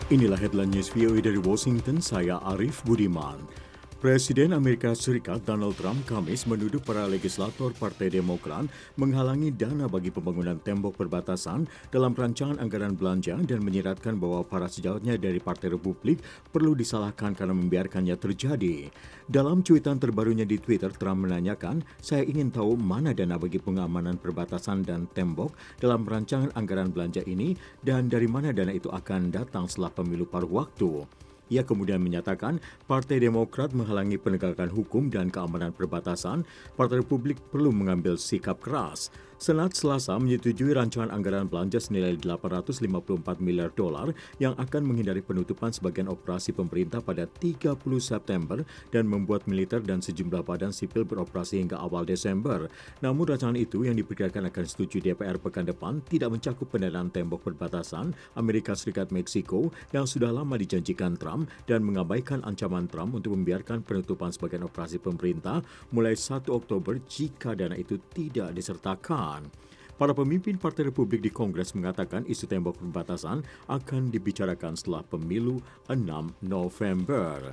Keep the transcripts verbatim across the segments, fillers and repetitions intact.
Inilah headline news V O A dari Washington, saya Arif Budiman. Presiden Amerika Serikat Donald Trump Kamis menuduh para legislator Partai Demokrat menghalangi dana bagi pembangunan tembok perbatasan dalam rancangan anggaran belanja dan menyiratkan bahwa para sejawatnya dari Partai Republik perlu disalahkan karena membiarkannya terjadi. Dalam cuitan terbarunya di Twitter, Trump menanyakan, "Saya ingin tahu mana dana bagi pengamanan perbatasan dan tembok dalam rancangan anggaran belanja ini dan dari mana dana itu akan datang setelah pemilu paruh waktu." Ia kemudian menyatakan Partai Demokrat menghalangi penegakan hukum dan keamanan perbatasan. Partai Republik perlu mengambil sikap keras. Senat Selasa menyetujui rancangan anggaran belanja senilai delapan ratus lima puluh empat miliar dolar yang akan menghindari penutupan sebagian operasi pemerintah pada tiga puluh September dan membuat militer dan sejumlah badan sipil beroperasi hingga awal Desember. Namun rancangan itu yang diperkirakan akan disetujui D P R pekan depan tidak mencakup pendanaan tembok perbatasan Amerika Serikat-Meksiko yang sudah lama dijanjikan Trump dan mengabaikan ancaman Trump untuk membiarkan penutupan sebagian operasi pemerintah mulai satu Oktober jika dana itu tidak disertakan. Para pemimpin Partai Republik di Kongres mengatakan isu tembok perbatasan akan dibicarakan setelah pemilu enam November.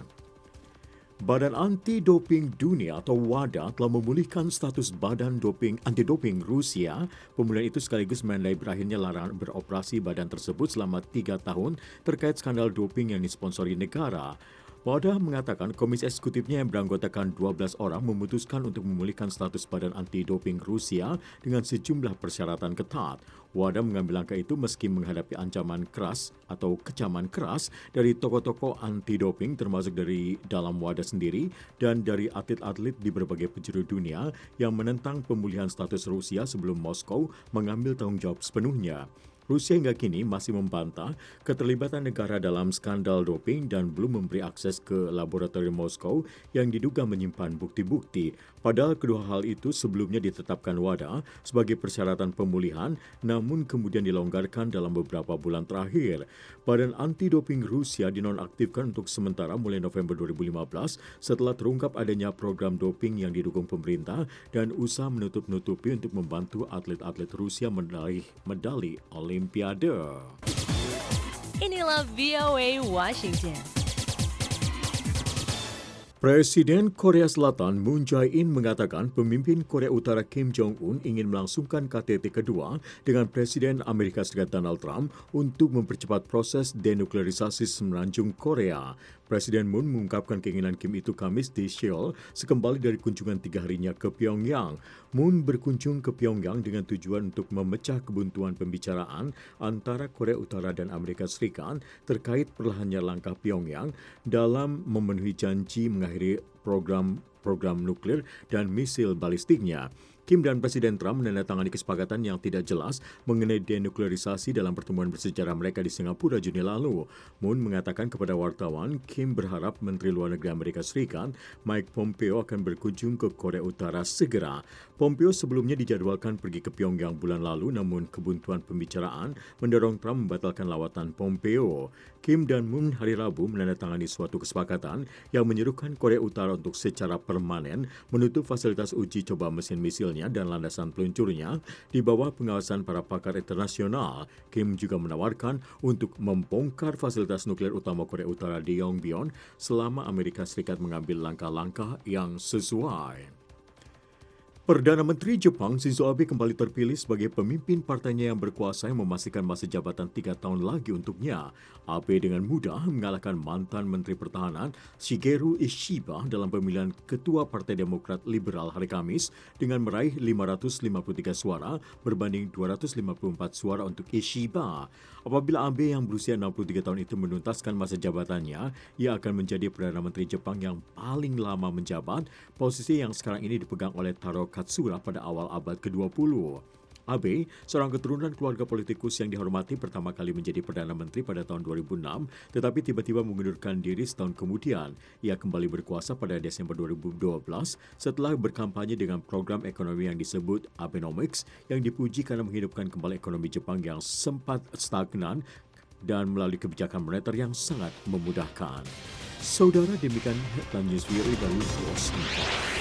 Badan Anti-Doping Dunia atau WADA telah memulihkan status Badan Doping Anti-Doping Rusia. Pemulihan itu sekaligus menandai berakhirnya larangan beroperasi badan tersebut selama tiga tahun terkait skandal doping yang disponsori negara. WADA mengatakan komisi eksekutifnya yang beranggotakan dua belas orang memutuskan untuk memulihkan status Badan Anti-Doping Rusia dengan sejumlah persyaratan ketat. WADA mengambil langkah itu meski menghadapi ancaman keras atau kecaman keras dari tokoh-tokoh anti-doping termasuk dari dalam WADA sendiri dan dari atlet-atlet di berbagai penjuru dunia yang menentang pemulihan status Rusia sebelum Moskow mengambil tanggung jawab sepenuhnya. Rusia hingga kini masih membantah keterlibatan negara dalam skandal doping dan belum memberi akses ke laboratorium Moskow yang diduga menyimpan bukti-bukti. Padahal kedua hal itu sebelumnya ditetapkan WADA sebagai persyaratan pemulihan, namun kemudian dilonggarkan dalam beberapa bulan terakhir. Badan Anti-Doping Rusia dinonaktifkan untuk sementara mulai November dua ribu lima belas setelah terungkap adanya program doping yang didukung pemerintah dan usaha menutup-nutupi untuk membantu atlet-atlet Rusia meraih medali Olimpiade. Inilah V O A Washington. Presiden Korea Selatan Moon Jae-in mengatakan pemimpin Korea Utara Kim Jong-un ingin melangsungkan K T T kedua dengan Presiden Amerika Serikat Donald Trump untuk mempercepat proses denuklearisasi semenanjung Korea. Presiden Moon mengungkapkan keinginan Kim itu Kamis di Seoul sekembali dari kunjungan tiga harinya ke Pyongyang. Moon berkunjung ke Pyongyang dengan tujuan untuk memecah kebuntuan pembicaraan antara Korea Utara dan Amerika Serikat terkait perlahannya langkah Pyongyang dalam memenuhi janji mengakhiri program-program nuklir dan misil balistiknya. Kim dan Presiden Trump menandatangani kesepakatan yang tidak jelas mengenai denuklearisasi dalam pertemuan bersejarah mereka di Singapura Juni lalu. Moon mengatakan kepada wartawan, Kim berharap Menteri Luar Negeri Amerika Serikat Mike Pompeo akan berkunjung ke Korea Utara segera. Pompeo sebelumnya dijadwalkan pergi ke Pyongyang bulan lalu, namun kebuntuan pembicaraan mendorong Trump membatalkan lawatan Pompeo. Kim dan Moon hari Rabu menandatangani suatu kesepakatan yang menyerukan Korea Utara untuk secara permanen menutup fasilitas uji coba mesin misil dan landasan peluncurnya di bawah pengawasan para pakar internasional. Kim juga menawarkan untuk membongkar fasilitas nuklir utama Korea Utara di Yongbyon selama Amerika Serikat mengambil langkah-langkah yang sesuai. Perdana Menteri Jepang Shinzo Abe kembali terpilih sebagai pemimpin partainya yang berkuasa yang memastikan masa jabatan tiga tahun lagi untuknya. Abe dengan mudah mengalahkan mantan Menteri Pertahanan Shigeru Ishiba dalam pemilihan Ketua Partai Demokrat Liberal hari Kamis dengan meraih lima ratus lima puluh tiga suara berbanding dua ratus lima puluh empat suara untuk Ishiba. Apabila Abe yang berusia enam puluh tiga tahun itu menuntaskan masa jabatannya, ia akan menjadi Perdana Menteri Jepang yang paling lama menjabat, posisi yang sekarang ini dipegang oleh Taro Katsura pada awal abad ke dua puluh. Abe, seorang keturunan keluarga politikus yang dihormati pertama kali menjadi Perdana Menteri pada tahun dua ribu enam, tetapi tiba-tiba mengundurkan diri setahun kemudian. Ia kembali berkuasa pada Desember dua ribu dua belas setelah berkampanye dengan program ekonomi yang disebut Abenomics yang dipuji karena menghidupkan kembali ekonomi Jepang yang sempat stagnan dan melalui kebijakan moneter yang sangat memudahkan. Saudara, demikian headline news V O A dari Washington.